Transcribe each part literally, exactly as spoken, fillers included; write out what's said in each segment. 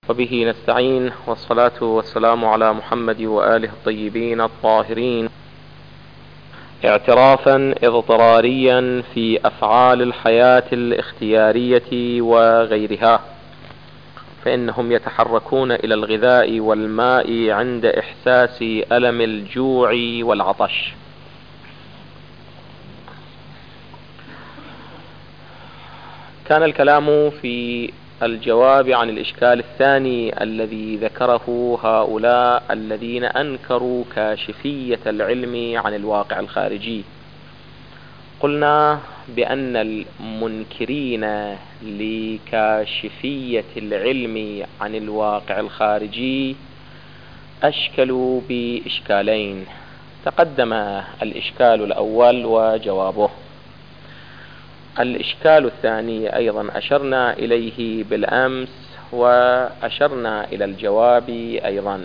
وبه نستعين، والصلاة والسلام على محمد وآله الطيبين الطاهرين. اعترافا اضطراريا في أفعال الحياة الاختيارية وغيرها، فإنهم يتحركون إلى الغذاء والماء عند إحساس ألم الجوع والعطش. كان الكلام في الجواب عن الإشكال الثاني الذي ذكره هؤلاء الذين أنكروا كاشفية العلم عن الواقع الخارجي. قلنا بأن المنكرين لكاشفية العلم عن الواقع الخارجي أشكلوا بإشكالين، تقدم الإشكال الأول وجوابه. الإشكال الثاني أيضا أشرنا إليه بالأمس، وأشرنا إلى الجواب أيضا.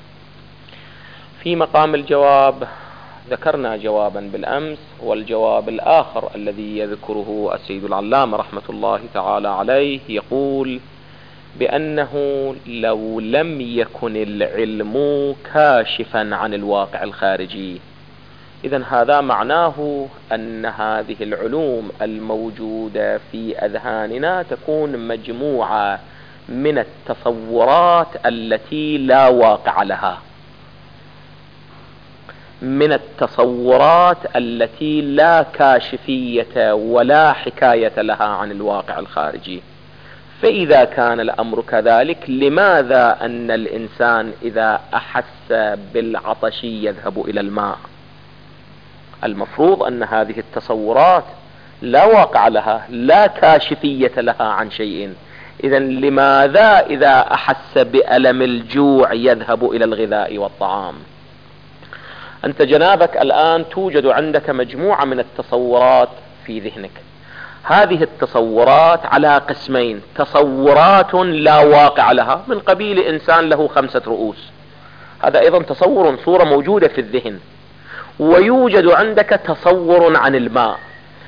في مقام الجواب ذكرنا جوابا بالأمس، والجواب الآخر الذي يذكره السيد العلامة رحمة الله تعالى عليه يقول بأنه لو لم يكن العلم كاشفا عن الواقع الخارجي، إذن هذا معناه أن هذه العلوم الموجودة في أذهاننا تكون مجموعة من التصورات التي لا واقع لها، من التصورات التي لا كاشفية ولا حكاية لها عن الواقع الخارجي. فإذا كان الأمر كذلك، لماذا أن الإنسان إذا أحس بالعطش يذهب إلى الماء؟ المفروض أن هذه التصورات لا واقع لها، لا كاشفية لها عن شيء. إذن لماذا إذا أحس بألم الجوع يذهب إلى الغذاء والطعام؟ أنت جنابك الآن توجد عندك مجموعة من التصورات في ذهنك. هذه التصورات على قسمين: تصورات لا واقع لها من قبيل إنسان له خمسة رؤوس، هذا أيضا تصور، صورة موجودة في الذهن. ويوجد عندك تصور عن الماء.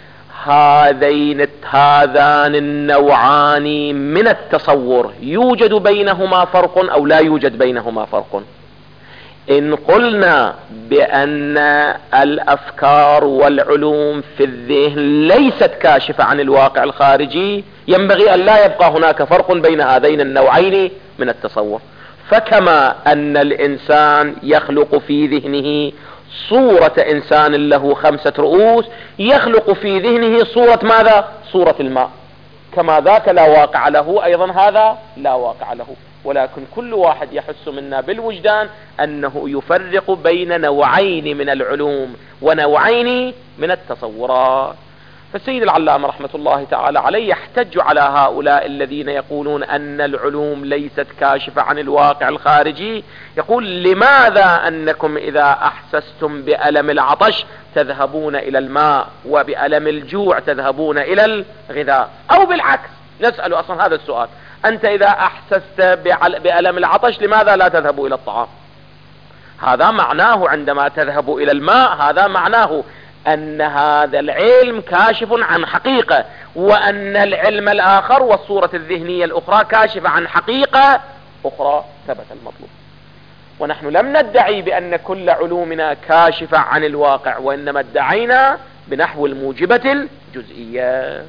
هذين هذان النوعان من التصور يوجد بينهما فرق أو لا يوجد بينهما فرق؟ إن قلنا بأن الأفكار والعلوم في الذهن ليست كاشفة عن الواقع الخارجي، ينبغي أن لا يبقى هناك فرق بين هذين النوعين من التصور. فكما أن الإنسان يخلق في ذهنه صورة إنسان له خمسة رؤوس، يخلق في ذهنه صورة ماذا؟ صورة الماء. كما ذاك لا واقع له، أيضا هذا لا واقع له. ولكن كل واحد يحس منا بالوجدان أنه يفرق بين نوعين من العلوم ونوعين من التصورات. فالسيد العلامة رحمة الله تعالى عليه يحتج على هؤلاء الذين يقولون أن العلوم ليست كاشفة عن الواقع الخارجي، يقول: لماذا أنكم إذا أحسستم بألم العطش تذهبون إلى الماء، وبألم الجوع تذهبون إلى الغذاء؟ أو بالعكس، نسأل أصلا هذا السؤال: أنت إذا أحسست بألم العطش لماذا لا تذهب إلى الطعام؟ هذا معناه عندما تذهب إلى الماء، هذا معناه أن هذا العلم كاشف عن حقيقة، وأن العلم الآخر والصورة الذهنية الأخرى كاشفة عن حقيقة أخرى. ثبت المطلوب. ونحن لم ندعي بأن كل علومنا كاشفة عن الواقع، وإنما ادعينا بنحو الموجبة الجزئية.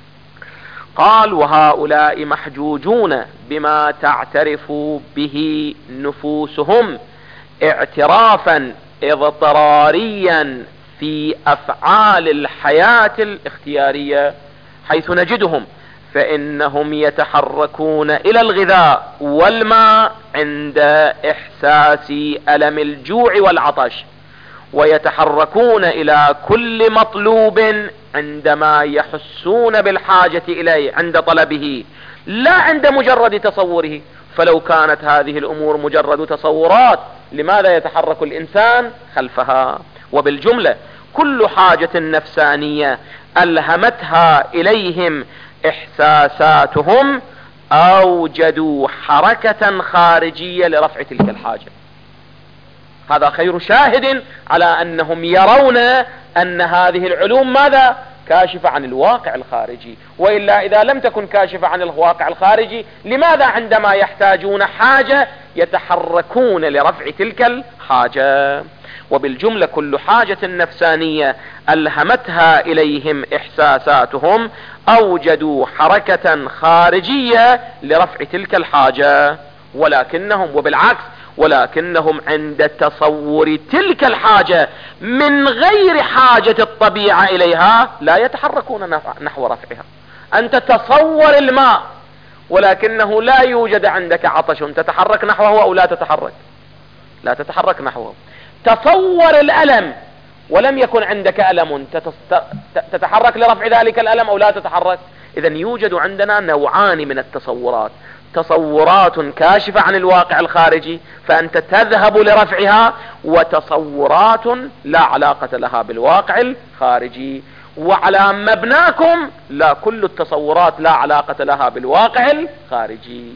قال: وهؤلاء محجوجون بما تعترف به نفوسهم اعترافا اضطراريا في أفعال الحياة الاختيارية، حيث نجدهم فإنهم يتحركون إلى الغذاء والماء عند إحساس ألم الجوع والعطش، ويتحركون إلى كل مطلوب عندما يحسون بالحاجة إليه عند طلبه، لا عند مجرد تصوره. فلو كانت هذه الأمور مجرد تصورات، لماذا يتحرك الإنسان خلفها؟ وبالجملة كل حاجة نفسانية ألهمتها إليهم إحساساتهم أوجدوا حركة خارجية لرفع تلك الحاجة. هذا خير شاهد على أنهم يرون أن هذه العلوم ماذا؟ كاشفة عن الواقع الخارجي، وإلا إذا لم تكن كاشفة عن الواقع الخارجي لماذا عندما يحتاجون حاجة يتحركون لرفع تلك الحاجة؟ وبالجملة كل حاجة نفسانية ألهمتها إليهم إحساساتهم أوجدوا حركة خارجية لرفع تلك الحاجة، ولكنهم وبالعكس ولكنهم عند تصور تلك الحاجة من غير حاجة الطبيعة إليها لا يتحركون نحو رفعها. أنت تصور الماء ولكنه لا يوجد عندك عطش، تتحرك نحوه أو لا تتحرك؟ لا تتحرك نحوه. تصور الألم ولم يكن عندك ألم، تتحرك لرفع ذلك الألم أو لا تتحرك؟ إذن يوجد عندنا نوعان من التصورات، تصورات كاشفة عن الواقع الخارجي فأنت تذهب لرفعها، وتصورات لا علاقة لها بالواقع الخارجي. وعلى مبناكم لا، كل التصورات لا علاقة لها بالواقع الخارجي.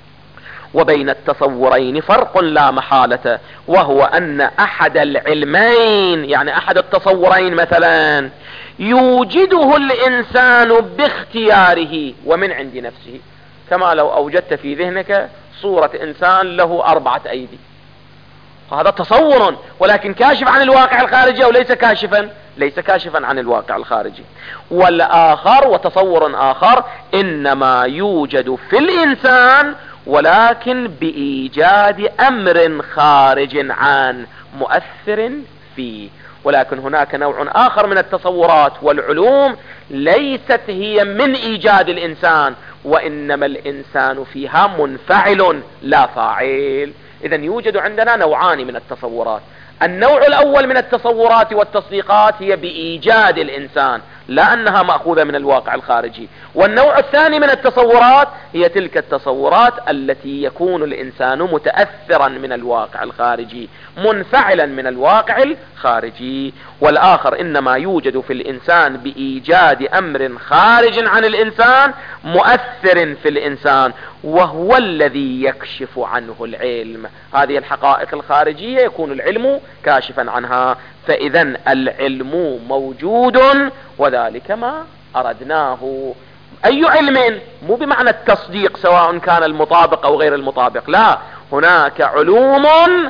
وبين التصورين فرق لا محالة، وهو أن أحد العلمين يعني أحد التصورين مثلا يوجده الإنسان باختياره ومن عند نفسه، كما لو أوجدت في ذهنك صورة إنسان له أربعة أيدي، هذا تصور ولكن كاشف عن الواقع الخارجي أو ليس كاشفا؟ ليس كاشفا عن الواقع الخارجي. والآخر وتصور آخر إنما يوجد في الإنسان ولكن بإيجاد أمر خارج عن مؤثر فيه. ولكن هناك نوع آخر من التصورات والعلوم ليست هي من إيجاد الإنسان، وإنما الإنسان فيها منفعل لا فاعل. إذن يوجد عندنا نوعان من التصورات، النوع الأول من التصورات والتصديقات هي بإيجاد الإنسان لا أنها مأخوذة من الواقع الخارجي، والنوع الثاني من التصورات هي تلك التصورات التي يكون الإنسان متأثرا من الواقع الخارجي منفعلا من الواقع الخارجي. والآخر إنما يوجد في الإنسان بإيجاد أمر خارج عن الإنسان مؤثر في الإنسان، وهو الذي يكشف عنه العلم. هذه الحقائق الخارجية يكون العلم كاشفا عنها. فإذا العلم موجود وذلك ما أردناه. أي علم؟ مو بمعنى التصديق سواء كان المطابق أو غير المطابق، لا، هناك علوم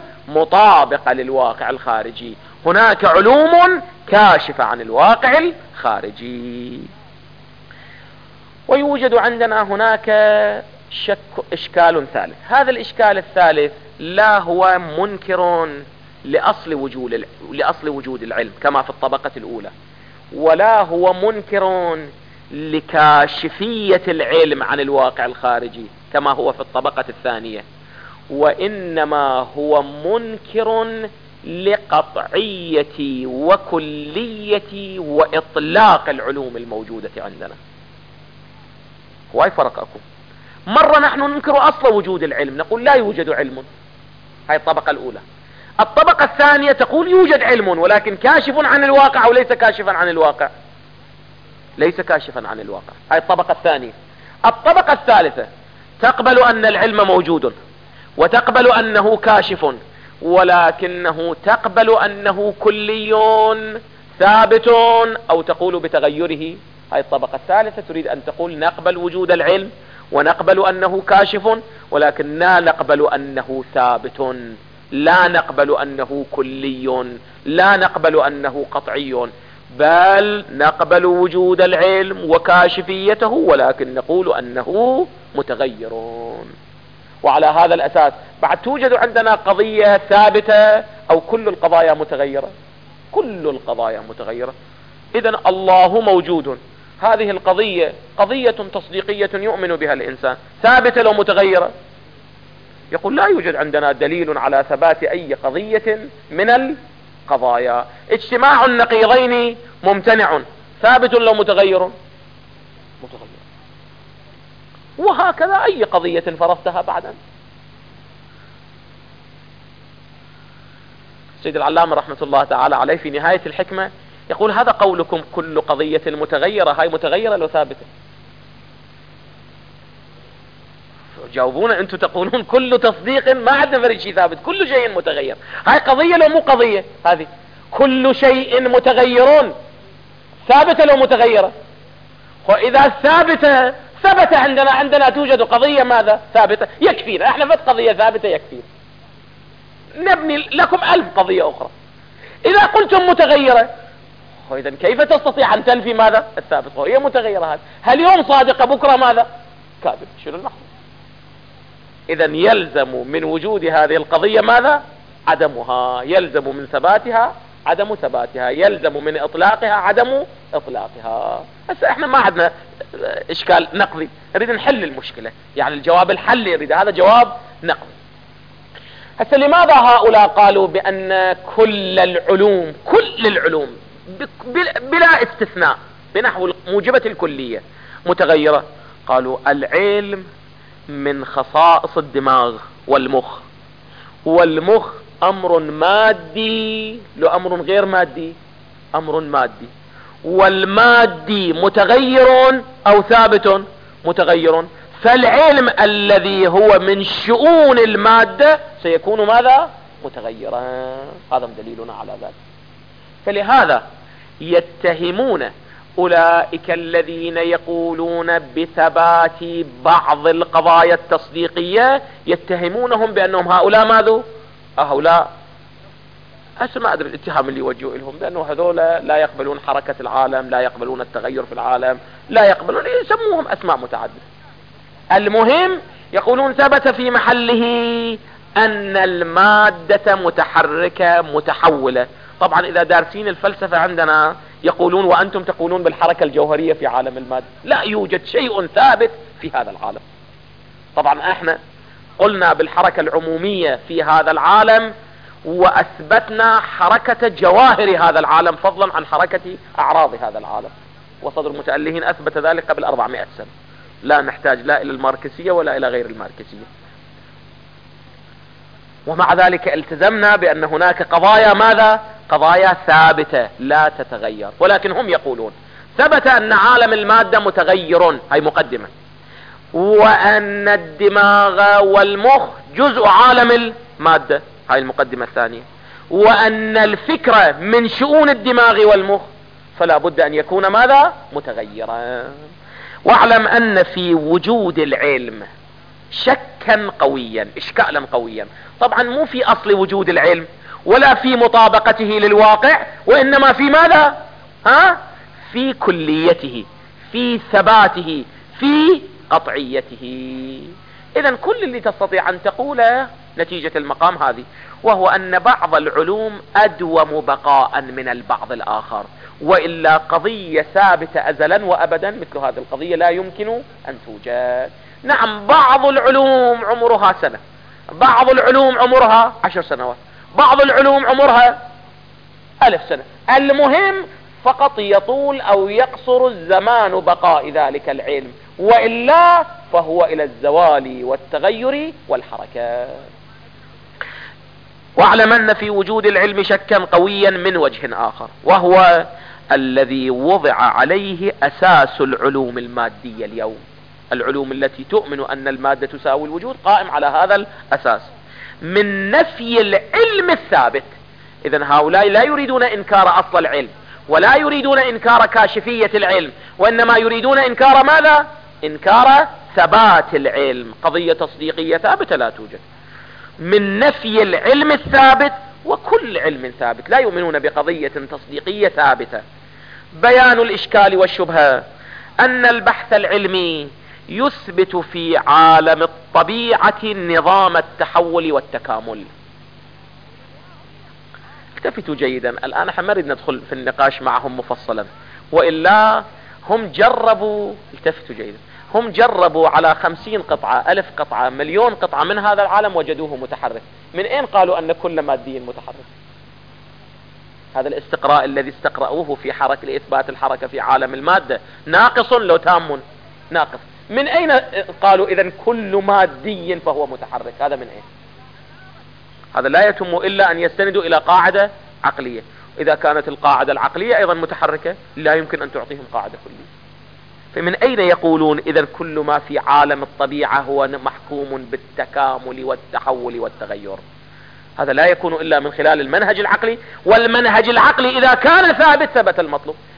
مطابقة للواقع الخارجي، هناك علوم كاشفة عن الواقع الخارجي. ويوجد عندنا هناك شك إشكال ثالث. هذا الإشكال الثالث لا هو منكر لأصل وجود لأصل وجود العلم كما في الطبقة الأولى، ولا هو منكر لكاشفية العلم عن الواقع الخارجي كما هو في الطبقة الثانية، وإنما هو منكر لقطعية وكلية وإطلاق العلوم الموجودة عندنا. واي فرقكم؟ مرة نحن ننكر أصل وجود العلم، نقول لا يوجد علم، هاي الطبقة الأولى. الطبقة الثانية تقول يوجد علم ولكن كاشف عن الواقع أو ليس كاشفا عن الواقع؟ ليس كاشفا عن الواقع، هاي الطبقة الثانية. الطبقة الثالثة تقبل أن العلم موجود وتقبل أنه كاشف، ولكنه تقبل أنه كلي ثابت أو تقول بتغيره. هاي الطبقة الثالثة تريد أن تقول نقبل وجود العلم ونقبل أنه كاشف، ولكن لا نقبل أنه ثابت، لا نقبل أنه كلي، لا نقبل أنه قطعي، بل نقبل وجود العلم وكاشفيته ولكن نقول أنه متغير. وعلى هذا الأساس بعد توجد عندنا قضية ثابتة أو كل القضايا متغيرة؟ كل القضايا متغيرة. إذن الله موجود، هذه القضية قضية تصديقية يؤمن بها الإنسان، ثابتة لو متغيرة؟ يقول لا يوجد عندنا دليل على ثبات أي قضية من القضايا. اجتماع النقيضين ممتنع، ثابت لو متغير؟ متغير. وهكذا أي قضية فرضتها بعدا. سيد العلامة رحمة الله تعالى عليه في نهاية الحكمة يقول هذا قولكم كل قضية متغيرة، هاي متغيرة لو ثابتة؟ جاوبونا انتم تقولون كل تصديق ما عندنا فرق شيء ثابت، كل شيء متغير. هاي قضية لو مو قضية؟ هذه كل شيء متغير ثابتة لو متغيرة؟ وإذا ثابتة ثبت عندنا عندنا توجد قضية ماذا ثابتة يكفينا، احنا فت قضية ثابتة يكفينا، نبني لكم ألف قضية أخرى. إذا قلتم متغيرة، وإذا كيف تستطيع أن تنفي ماذا الثابت وهي متغيرة؟ هذا هل يوم صادقة بكرة ماذا كاذب؟ شنو المحصول؟ إذا يلزم من وجود هذه القضية ماذا عدمها، يلزم من ثباتها عدم ثباتها، يلزم من إطلاقها عدم إطلاقها. هسه احنا ما عندنا إشكال نقضي، نريد نحل المشكلة، يعني الجواب الحل يريد، هذا جواب نقضي. هسه لماذا هؤلاء قالوا بأن كل العلوم كل العلوم بلا استثناء بنحو موجبة الكلية متغيرة؟ قالوا العلم من خصائص الدماغ والمخ، والمخ أمر مادي لو أمر غير مادي أمر مادي، والمادي متغير أو ثابت متغير، فالعلم الذي هو من شؤون المادة سيكون ماذا متغيرا. هذا دليلنا على ذلك. فلهذا يتهمون أولئك الذين يقولون بثبات بعض القضايا التصديقية، يتهمونهم بأنهم هؤلاء ماذا هؤلاء هسه ما أدري الاتهام اللي يوجهوا لهم، بأنه هذول لا يقبلون حركة العالم، لا يقبلون التغير في العالم، لا يقبلون، يسموهم أسماء متعددة. المهم يقولون ثبت في محله أن المادة متحركة متحولة. طبعا إذا دارسين الفلسفة عندنا يقولون وأنتم تقولون بالحركة الجوهرية في عالم المادة، لا يوجد شيء ثابت في هذا العالم. طبعا احنا قلنا بالحركة العمومية في هذا العالم، وأثبتنا حركة جواهر هذا العالم فضلا عن حركة أعراض هذا العالم، وصدر المتألهين أثبت ذلك قبل أربعمائة سنة، لا نحتاج لا إلى الماركسية ولا إلى غير الماركسية. ومع ذلك التزمنا بأن هناك قضايا ماذا قضايا ثابتة لا تتغير، ولكن هم يقولون ثبت أن عالم المادة متغير، هاي مقدمة، وأن الدماغ والمخ جزء عالم المادة، هاي المقدمة الثانية، وأن الفكرة من شؤون الدماغ والمخ، فلا بد أن يكون ماذا متغيرا. واعلم أن في وجود العلم شكا قويا إشكالا قويا، طبعا مو في أصل وجود العلم ولا في مطابقته للواقع، وإنما في ماذا ها في كليته، في ثباته، في قطعيته. إذن كل اللي تستطيع أن تقوله نتيجة المقام هذه، وهو أن بعض العلوم أدوم بقاء من البعض الآخر، وإلا قضية ثابتة أزلا وأبدا مثل هذه القضية لا يمكن أن توجد. نعم بعض العلوم عمرها سنة، بعض العلوم عمرها عشر سنوات، بعض العلوم عمرها ألف سنة، المهم فقط يطول أو يقصر الزمان بقاء ذلك العلم، وإلا فهو إلى الزوال والتغير والحركة. واعلم أن في وجود العلم شكا قويا من وجه آخر، وهو الذي وضع عليه أساس العلوم المادية اليوم. العلوم التي تؤمن أن المادة تساوي الوجود قائم على هذا الأساس من نفي العلم الثابت. إذن هؤلاء لا يريدون إنكار أصل العلم، ولا يريدون إنكار كاشفية العلم، وإنما يريدون إنكار ماذا إنكار ثبات العلم. قضية تصديقية ثابتة لا توجد، من نفي العلم الثابت، وكل علم ثابت، لا يؤمنون بقضية تصديقية ثابتة. بيان الإشكال والشبهة أن البحث العلمي يثبت في عالم الطبيعة نظام التحول والتكامل. التفتوا جيدا، الآن احنا ما نريد ندخل في النقاش معهم مفصلا، وإلا هم جربوا، التفتوا جيدا، هم جربوا على خمسين قطعة، ألف قطعة، مليون قطعة من هذا العالم وجدوه متحرك. من أين قالوا أن كل مادي متحرك؟ هذا الاستقراء الذي استقرأوه في حركة لإثبات الحركة في عالم المادة ناقص لو تام؟ ناقص. من أين قالوا إذن كل مادي فهو متحرك؟ هذا من أين؟ هذا لا يتم إلا أن يستندوا إلى قاعدة عقلية. إذا كانت القاعدة العقلية أيضا متحركة لا يمكن أن تعطيهم قاعدة كلية. فمن أين يقولون إذن كل ما في عالم الطبيعة هو محكوم بالتكامل والتحول والتغير؟ هذا لا يكون إلا من خلال المنهج العقلي، والمنهج العقلي إذا كان ثابت ثبت المطلوب.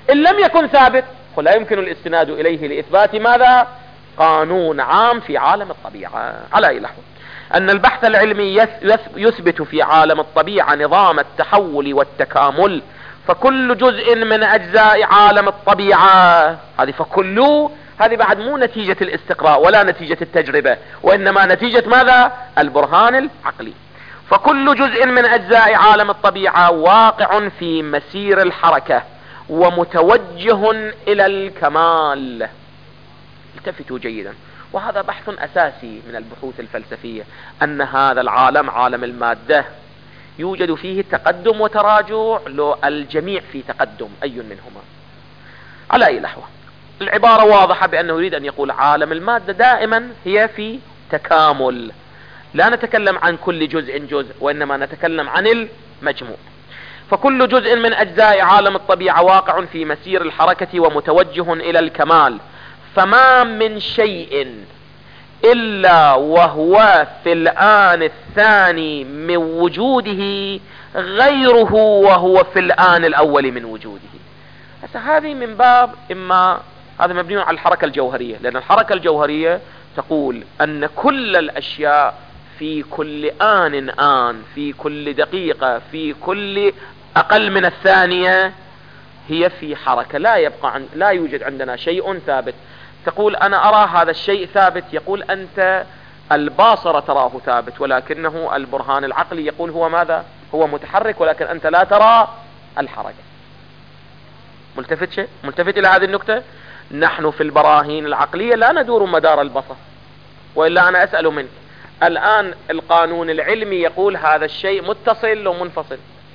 إن لم يكن ثابت فلا يمكن الاستناد إليه لإثبات ماذا؟ قانون عام في عالم الطبيعة. على أي لحظة أن البحث العلمي يثبت في عالم الطبيعة نظام التحول والتكامل، فكل جزء من أجزاء عالم الطبيعة هذه فكل هذه بعد مو نتيجة الاستقراء ولا نتيجة التجربة، وإنما نتيجة ماذا؟ البرهان العقلي. فكل جزء من أجزاء عالم الطبيعة واقع في مسير الحركة ومتوجه إلى الكمال. التفتوا جيدا، وهذا بحث أساسي من البحوث الفلسفية، أن هذا العالم عالم المادة يوجد فيه تقدم وتراجع، لو الجميع في تقدم أي منهما. على أي لحظة العبارة واضحة بأنه يريد أن يقول عالم المادة دائما هي في تكامل، لا نتكلم عن كل جزء جزء وإنما نتكلم عن المجموع. فكل جزء من أجزاء عالم الطبيعة واقع في مسير الحركة ومتوجه إلى الكمال، فما من شيء إلا وهو في الآن الثاني من وجوده غيره وهو في الآن الأول من وجوده. هذه من باب إما هذا مبني على الحركة الجوهرية، لأن الحركة الجوهرية تقول أن كل الأشياء في كل آن آن، في كل دقيقة، في كل أقل من الثانية هي في حركة، لا يبقى عن لا يوجد عندنا شيء ثابت. تقول أنا أرى هذا الشيء ثابت، يقول أنت الباصرة تراه ثابت، ولكنه البرهان العقلي يقول هو ماذا؟ هو متحرك، ولكن أنت لا ترى الحركة. ملتفت شيء؟ ملتفت إلى هذه النكتة؟ نحن في البراهين العقلية لا ندور مدار البصر، وإلا أنا أسأل منك الآن القانون العلمي يقول هذا الشيء متصل ومنفصل.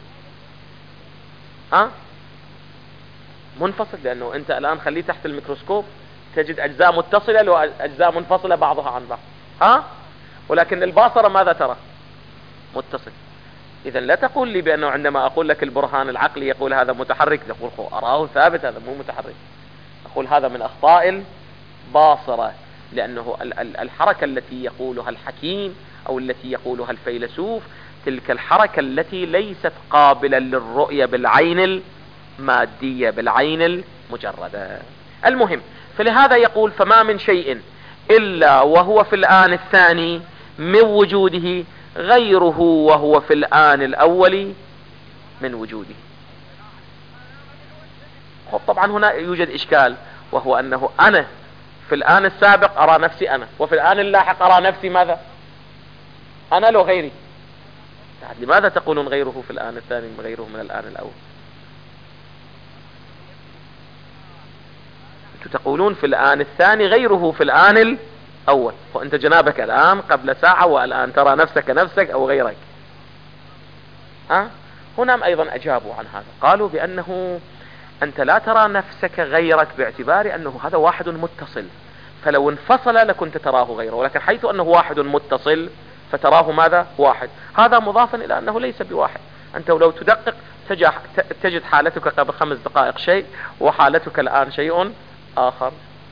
ها؟ منفصل، لأنه أنت الآن خليه تحت الميكروسكوب تجد أجزاء متصلة وأجزاء منفصلة بعضها عن بعض. ها؟ ولكن الباصرة ماذا ترى؟ متصل. إذا لا تقول لي بأنه عندما أقول لك البرهان العقلي يقول هذا متحرك تقول أراه ثابت، هذا مو متحرك. أقول هذا من أخطاء الباصرة، لأنه الحركة التي يقولها الحكيم أو التي يقولها الفيلسوف تلك الحركة التي ليست قابلة للرؤية بالعين المادية، بالعين المجردة. المهم، فلهذا يقول فما من شيء إلا وهو في الآن الثاني من وجوده غيره وهو في الآن الأول من وجوده. طبعا هنا يوجد إشكال، وهو أنه أنا في الآن السابق أرى نفسي أنا، وفي الآن اللاحق أرى نفسي ماذا؟ أنا لو غيري. لماذا تقولون غيره في الآن الثاني غيره من الآن الأول؟ أنتم تقولون في الآن الثاني غيره في الآن الأول، وأنت جنابك الآن قبل ساعة والآن ترى نفسك نفسك أو غيرك. ها؟ هنا أيضا أجابوا عن هذا، قالوا بأنه أنت لا ترى نفسك غيرك باعتبار أنه هذا واحد متصل، فلو انفصل لكنت تراه غيره، ولكن حيث أنه واحد متصل فتراه ماذا؟ واحد. هذا مضافا إلى أنه ليس بواحد. أنت لو تدقق تجد حالتك قبل خمس دقائق شيء وحالتك الآن شيء آخر.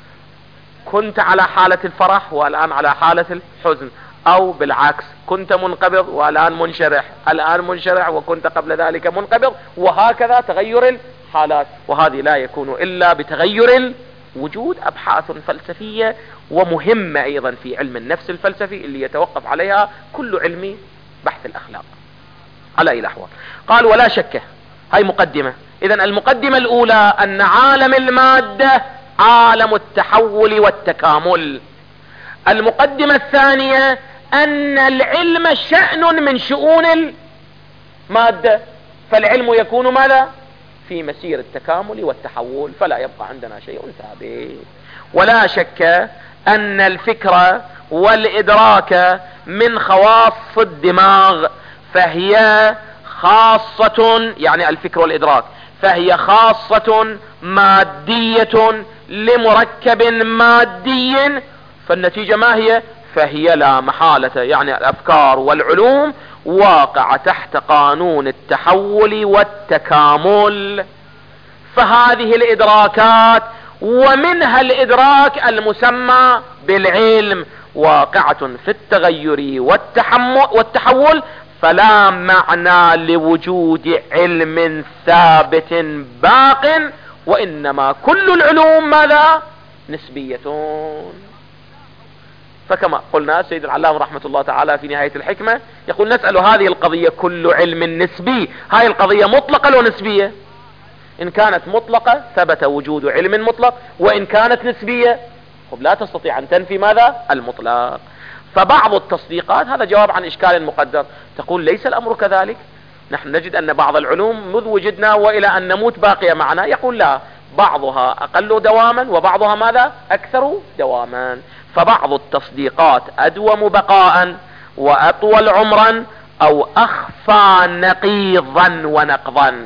كنت على حالة الفرح والآن على حالة الحزن، أو بالعكس كنت منقبض والآن منشرح، الآن منشرح وكنت قبل ذلك منقبض، وهكذا تغير الحالات. وهذه لا يكون إلا بتغير الوجود. أبحاث فلسفية ومهمة أيضا في علم النفس الفلسفي اللي يتوقف عليها كل علم بحث الأخلاق. على أي لحظة قال ولا شك، هاي مقدمة. إذن المقدمة الأولى أن عالم المادة عالم التحول والتكامل. المقدمة الثانية أن العلم شأن من شؤون المادة، فالعلم يكون ماذا؟ في مسير التكامل والتحول، فلا يبقى عندنا شيء ثابت. ولا شك أن الفكر والإدراك من خواص الدماغ، فهي خاصة، يعني الفكر والإدراك فهي خاصة مادية لمركب مادي، فالنتيجة ما هي؟ فهي لا محالة، يعني الأفكار والعلوم واقعة تحت قانون التحول والتكامل. فهذه الإدراكات ومنها الإدراك المسمى بالعلم واقعة في التغير والتحول، فلا معنى لوجود علم ثابت باق وإنما كل العلوم ماذا؟ نسبية. فكما قلنا السيد العلامة رحمة الله تعالى في نهاية الحكمة يقول نسأل هذه القضية كل علم نسبي، هاي القضية مطلقة لو نسبية؟ إن كانت مطلقة ثبت وجود علم مطلق، وإن كانت نسبية خب لا تستطيع أن تنفي ماذا؟ المطلق. فبعض التصديقات هذا جواب عن إشكال مقدر، تقول ليس الأمر كذلك، نحن نجد أن بعض العلوم مذ وجدنا وإلى أن نموت باقية معنا. يقول لا، بعضها أقل دواما وبعضها ماذا؟ أكثر دواما. فبعض التصديقات أدوم بقاء وأطول عمرا أو أخفى نقيضا ونقضا.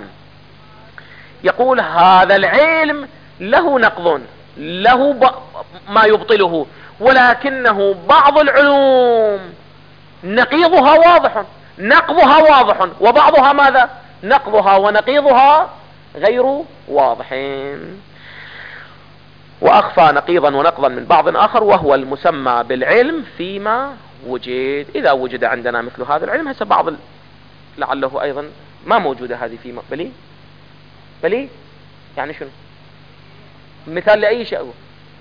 يقول هذا العلم له نقض، له ب... ما يبطله، ولكنه بعض العلوم نقيضها واضح، نقضها واضح، وبعضها ماذا؟ نقضها ونقيضها غير واضحين. وأخفى نقيضا ونقضا من بعض آخر، وهو المسمى بالعلم فيما وجد. إذا وجد عندنا مثل هذا العلم، هسه بعض ال... لعله أيضا ما موجودة هذه فيما بلي بلي يعني شنو مثال لأي شيء أقول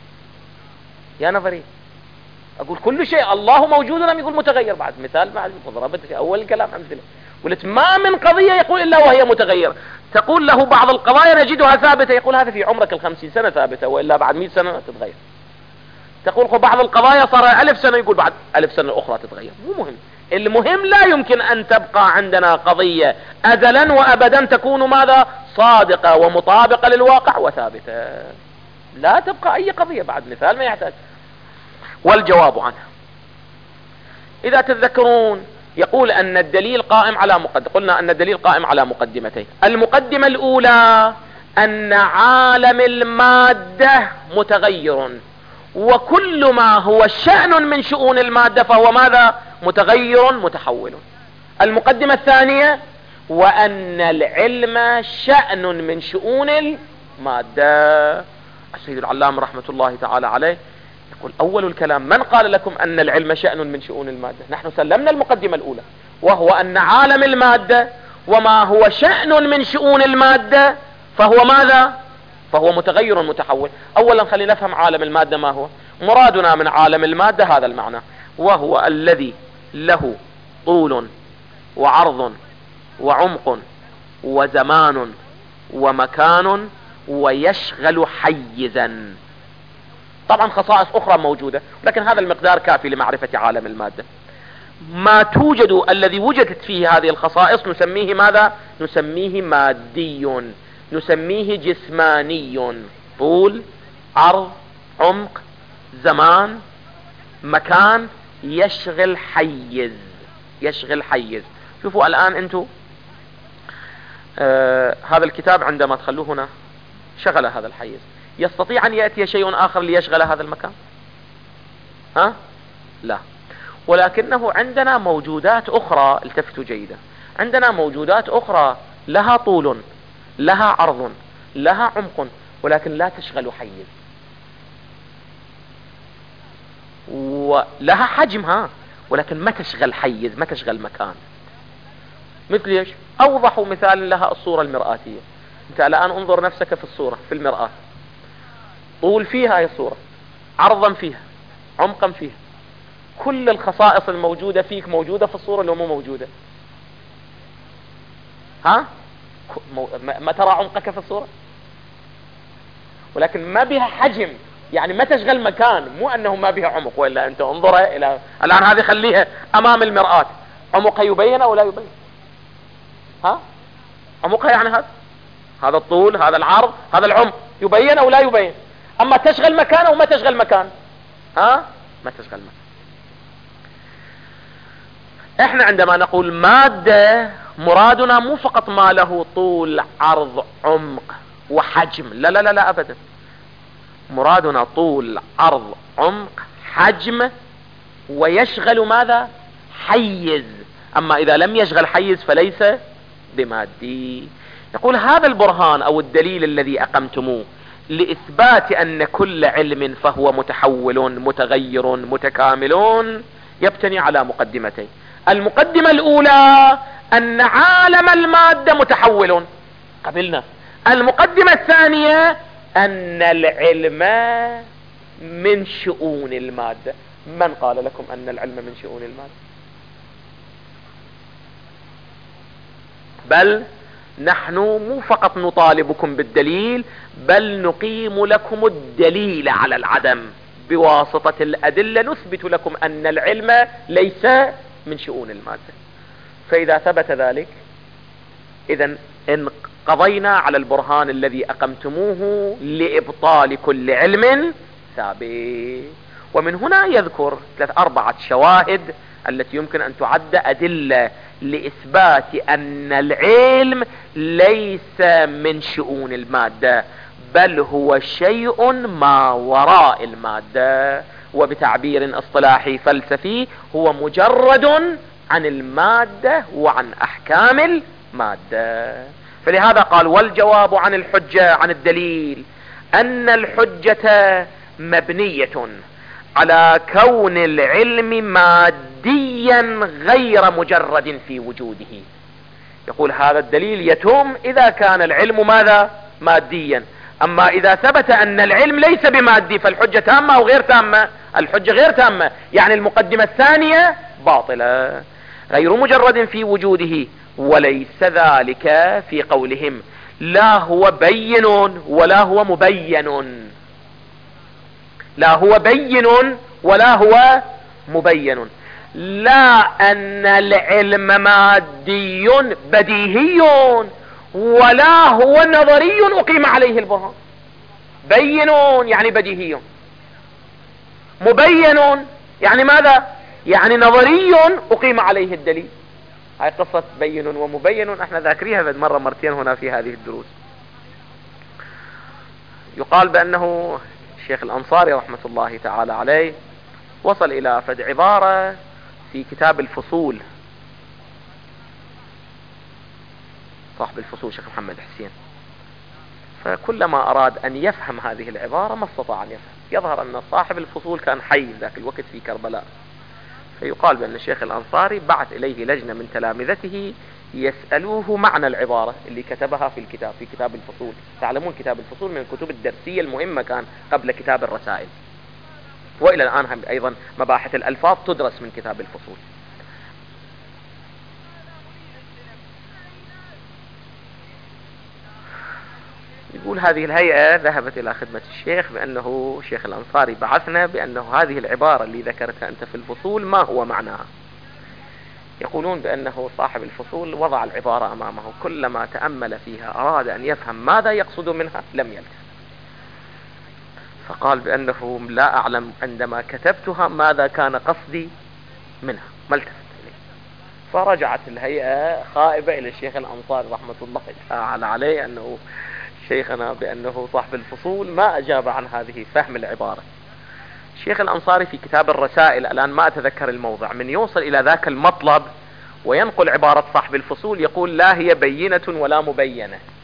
يا نظري؟ أقول كل شيء الله موجود لم يقول متغير. بعد مثال بعد ضربت في أول الكلام أمثلة. قلت ما من قضية يقول إلا وهي متغيرة. تقول له بعض القضايا نجدها ثابتة، يقول هذا في عمرك الخمسين سنة ثابتة، وإلا بعد مئة سنة تتغير. تقول بعض القضايا صار ألف سنة، يقول بعد ألف سنة أخرى تتغير. مو مهم، المهم لا يمكن أن تبقى عندنا قضية أزلا وأبدا تكون ماذا؟ صادقة ومطابقة للواقع وثابتة. لا تبقى أي قضية، بعد مثال ما يحتاج. والجواب عنها إذا تتذكرون يقول أن الدليل قائم على مقدمة. قلنا أن الدليل قائم على مقدمتين. المقدمة الأولى أن عالم المادة متغير، وكل ما هو شأن من شؤون المادة فهو ماذا؟ متغير متحول. المقدمة الثانية وأن العلم شأن من شؤون المادة. السيد العلامة رحمة الله تعالى عليه يقول أول الكلام من قال لكم أن العلم شأن من شؤون المادة؟ نحن سلمنا المقدمة الأولى، وهو أن عالم المادة وما هو شأن من شؤون المادة فهو ماذا؟ فهو متغير متحول. أولا خلينا نفهم عالم المادة ما هو. مرادنا من عالم المادة هذا المعنى، وهو الذي له طول وعرض وعمق وزمان ومكان ويشغل حيزا. طبعا خصائص أخرى موجودة، لكن هذا المقدار كافي لمعرفة عالم المادة. ما توجد الذي وجدت فيه هذه الخصائص نسميه ماذا؟ نسميه مادي، نسميه جسماني. طول، عرض، عمق، زمان، مكان، يشغل حيز. يشغل حيز. شوفوا الآن أنتم آه هذا الكتاب عندما تخلوه هنا شغل هذا الحيز، يستطيع أن يأتي شيء آخر ليشغل هذا المكان؟ ها؟ لا. ولكنه عندنا موجودات أخرى، التفتوا جيدا، عندنا موجودات أخرى لها طول، لها عرض، لها عمق، ولكن لا تشغل حيز، ولها حجمها ولكن ما تشغل حيز، ما تشغل مكان. مثل ايش؟ اوضح مثال لها الصورة المرآتية. انت الان انظر نفسك في الصورة في المرآة، طول فيها هي الصورة، عرضا فيها، عمقا فيها، كل الخصائص الموجودة فيك موجودة في الصورة لو مو موجودة؟ ها؟ ما ترى عمقك في الصورة؟ ولكن ما بها حجم، يعني ما تشغل مكان، مو انه ما بها عمق. وإلا انت انظر الى الان هذه خليها امام المرآة، عمقها يبين او لا يبين؟ ها؟ عمقها يعني هذا هذا الطول، هذا العرض، هذا العمق، يبين او لا يبين؟ اما تشغل مكان او ما تشغل مكان؟ ها؟ ما تشغل مكان. احنا عندما نقول مادة مرادنا مو فقط ما له طول، عرض، عمق وحجم، لا لا لا لا ابدا. مرادنا طول، عرض، عمق، حجم، ويشغل ماذا؟ حيز. اما اذا لم يشغل حيز فليس بمادي. يقول هذا البرهان او الدليل الذي اقمتموه لاثبات ان كل علم فهو متحول متغير متكامل يبتني على مقدمتين. المقدمة الاولى ان عالم المادة متحول، قبلنا المقدمة الثانية ان العلم من شؤون المادة. من قال لكم ان العلم من شؤون المادة؟ بل نحن مو فقط نطالبكم بالدليل، بل نقيم لكم الدليل على العدم بواسطة الأدلة، نثبت لكم أن العلم ليس من شؤون المادة. فإذا ثبت ذلك، إذن إن قضينا على البرهان الذي أقمتموه لإبطال كل علم ثابت. ومن هنا يذكر ثلاث أربعة شواهد التي يمكن أن تعد أدلة لإثبات أن العلم ليس من شؤون المادة، بل هو شيء ما وراء المادة، وبتعبير اصطلاحي فلسفي هو مجرد عن المادة وعن أحكام المادة. فلهذا قال: والجواب عن الحجة، عن الدليل، أن الحجة مبنية على كون العلم ماديا غير مجرد في وجوده. يقول هذا الدليل يتم إذا كان العلم ماذا؟ ماديا. أما إذا ثبت أن العلم ليس بمادي فالحجة تامة أو غير تامة؟ الحجة غير تامة، يعني المقدمة الثانية باطلة، غير مجرد في وجوده. وليس ذلك في قولهم لا هو بين ولا هو مبين، لا هو بين ولا هو مبين، لا أن العلم مادي بديهي ولا هو نظري أقيم عليه البرهان. بين يعني بديهي، مبين يعني ماذا؟ يعني نظري أقيم عليه الدليل. هاي قصة بين ومبين احنا ذاكريها بعد مرة مرتين هنا في هذه الدروس. يقال بأنه الشيخ الأنصاري رحمة الله تعالى عليه وصل إلى فد عبارة في كتاب الفصول، صاحب الفصول شيخ محمد حسين، فكلما أراد أن يفهم هذه العبارة ما استطاع أن يفهم. يظهر أن صاحب الفصول كان حي ذاك الوقت في كربلاء، فيقال بأن الشيخ الأنصاري بعث إليه لجنة من تلامذته يسألوه معنى العبارة اللي كتبها في الكتاب، في كتاب الفصول. تعلمون كتاب الفصول من الكتب الدرسية المهمة، كان قبل كتاب الرسائل، وإلى الآن أيضا مباحث الألفاظ تدرس من كتاب الفصول. يقول هذه الهيئة ذهبت إلى خدمة الشيخ بأنه الشيخ الأنصاري بعثنا بأنه هذه العبارة اللي ذكرتها أنت في الفصول ما هو معناها. يقولون بأنه صاحب الفصول وضع العبارة أمامه، كلما تأمل فيها أراد أن يفهم ماذا يقصد منها لم يلتفت، فقال بأنه لا أعلم عندما كتبتها ماذا كان قصدي منها، ما التفت إليه. فرجعت الهيئة خائبة إلى الشيخ الأنصاري رحمة الله تعالى عليه أنه شيخنا بأنه صاحب الفصول ما أجاب عن هذه فهم العبارة. الشيخ الأنصاري في كتاب الرسائل، الآن ما أتذكر الموضع، من يوصل إلى ذاك المطلب وينقل عبارة صاحب الفصول يقول لا هي بينة ولا مبينة،